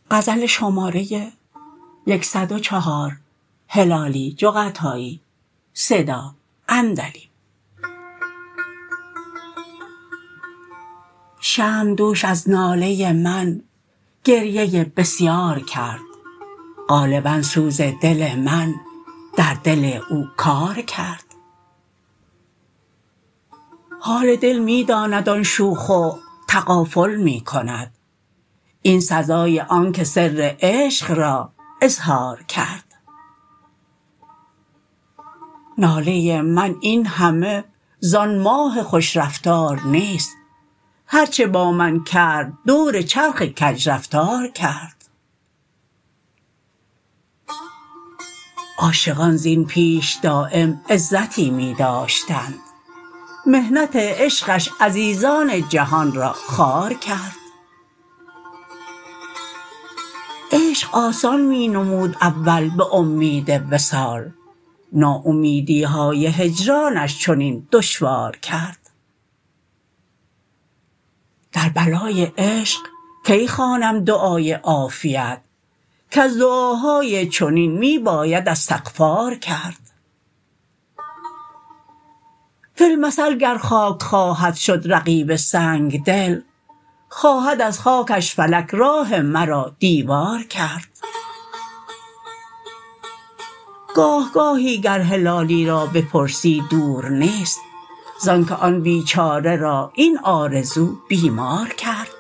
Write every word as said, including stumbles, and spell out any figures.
غزل شماره صد و چهار هلالی جغتایی صدا عندلیب. شمع دوش از ناله من گریه بسیار کرد، غالبا سوز دل من در دل او کار کرد. حال دل می داند آن شوخ و تغافل می کند، این سزای آن که سر عشق را اظهار کرد. ناله من این همه زان ماه خوش رفتار نیست، هرچه با من کرد دور چرخ کج رفتار کرد. عاشقان زین پیش دایم عزتی می داشتند، محنت عشقش عزیزان جهان را خوار کرد. عشق آسان می نمود اول به امید وصال، ناامیدی های هجرانش چنین دشوار کرد. در بلای عشق کی خوانم دعای عافیت، کز دعاهای چنین می باید استغفار کرد. فی المثل گر خاک خواهد شد رقیب سنگ دل، خواهد از خاکش فلک راه مرا دیوار کرد. گاه گاهی گر هلالی را بپرسی دور نیست، زانکه آن بیچاره را این آرزو بیمار کرد.